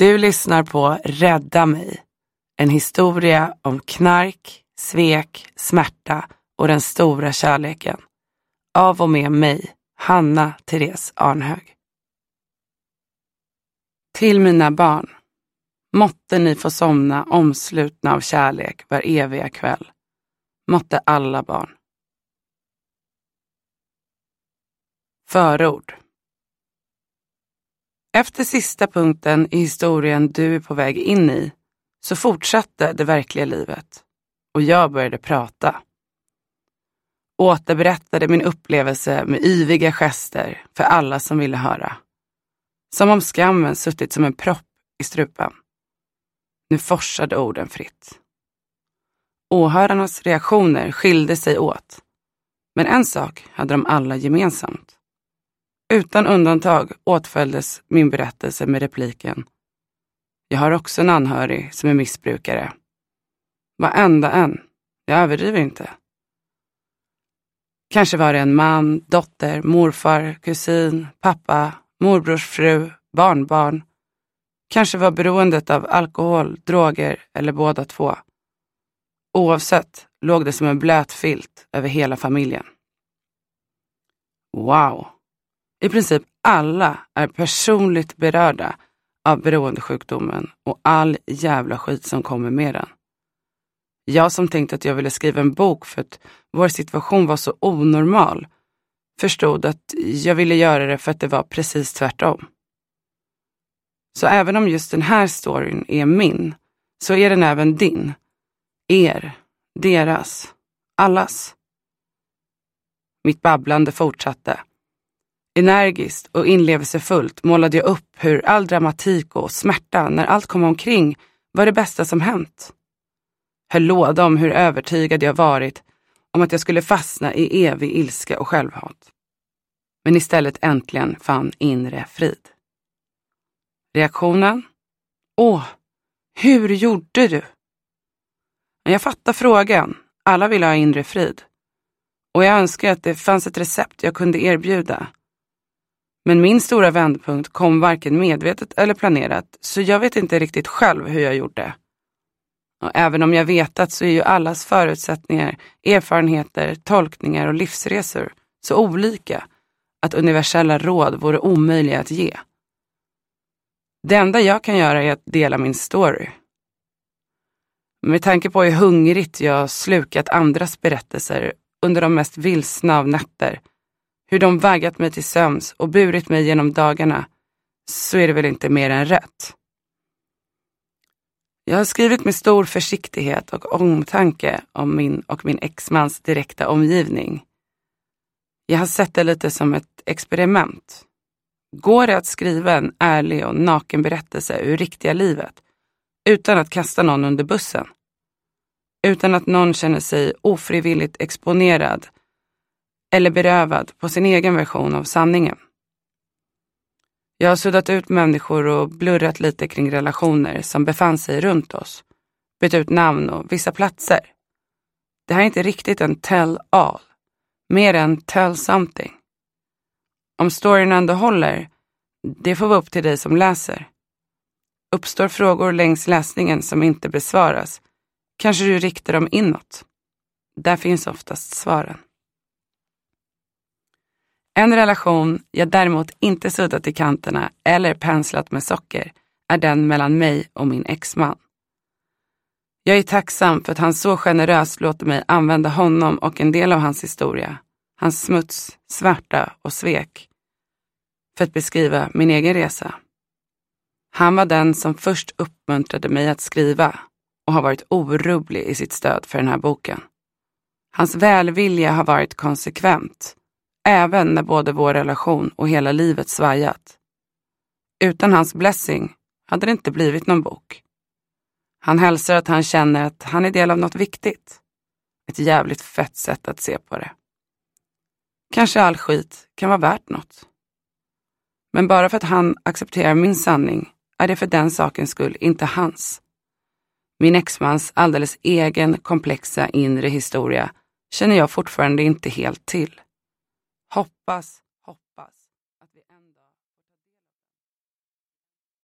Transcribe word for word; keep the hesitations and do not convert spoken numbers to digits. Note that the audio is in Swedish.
Du lyssnar på Rädda mig. En historia om knark, svek, smärta och den stora kärleken. Av och med mig, Hanna Therese Arnhög. Till mina barn. Måtte ni få somna omslutna av kärlek var eviga kväll. Måtte alla barn. Förord. Efter sista punkten i historien du är på väg in i så fortsatte det verkliga livet och jag började prata. Återberättade min upplevelse med yviga gester för alla som ville höra. Som om skammen suttit som en propp i strupen. Nu forsade orden fritt. Åhörarnas reaktioner skilde sig åt. Men en sak hade de alla gemensamt. Utan undantag åtföljdes min berättelse med repliken: jag har också en anhörig som är missbrukare. Varenda en. Jag överdriver inte. Kanske var det en man, dotter, morfar, kusin, pappa, morbrors fru, barnbarn. Kanske var beroendet av alkohol, droger eller båda två. Oavsett låg det som en blöt filt över hela familjen. Wow! I princip alla är personligt berörda av beroendesjukdomen och all jävla skit som kommer med den. Jag som tänkte att jag ville skriva en bok för att vår situation var så onormal förstod att jag ville göra det för att det var precis tvärtom. Så även om just den här storyn är min så är den även din, er, deras, allas. Mitt babblande fortsatte. Energiskt och inlevelsefullt målade jag upp hur all dramatik och smärta när allt kom omkring var det bästa som hänt. Höll låda om hur övertygad jag varit om att jag skulle fastna i evig ilska och självhat. Men istället äntligen fann inre frid. Reaktionen? Åh, hur gjorde du? Jag fattar frågan. Alla vill ha inre frid. Och jag önskar att det fanns ett recept jag kunde erbjuda. Men min stora vändpunkt kom varken medvetet eller planerat, så jag vet inte riktigt själv hur jag gjorde. Och även om jag vetat så är ju allas förutsättningar, erfarenheter, tolkningar och livsresor så olika att universella råd vore omöjliga att ge. Det enda jag kan göra är att dela min story. Med tanke på hur hungrigt jag slukat andras berättelser under de mest vilsna av nätter, hur de vaggat mig till sömns och burit mig genom dagarna, så är det väl inte mer än rätt. Jag har skrivit med stor försiktighet och omtanke om min och min exmans direkta omgivning. Jag har sett det lite som ett experiment. Går det att skriva en ärlig och naken berättelse ur riktiga livet utan att kasta någon under bussen? Utan att någon känner sig ofrivilligt exponerad eller berövad på sin egen version av sanningen. Jag har suddat ut människor och blurrat lite kring relationer som befann sig runt oss. Bytt ut namn och vissa platser. Det här är inte riktigt en tell all. Mer än tell something. Om storyn ändå håller, det får vara upp till dig som läser. Uppstår frågor längs läsningen som inte besvaras, kanske du riktar dem inåt. Där finns oftast svaren. En relation jag däremot inte suddat i kanterna eller penslat med socker är den mellan mig och min exman. Jag är tacksam för att han så generöst låter mig använda honom och en del av hans historia, hans smuts, svärta och svek, för att beskriva min egen resa. Han var den som först uppmuntrade mig att skriva och har varit orubblig i sitt stöd för den här boken. Hans välvilja har varit konsekvent, även när både vår relation och hela livet svajat. Utan hans blessing hade det inte blivit någon bok. Han hälsar att han känner att han är del av något viktigt. Ett jävligt fett sätt att se på det. Kanske all skit kan vara värt något. Men bara för att han accepterar min sanning är det för den sakens skull inte hans. Min exmans alldeles egen komplexa inre historia känner jag fortfarande inte helt till. Hoppas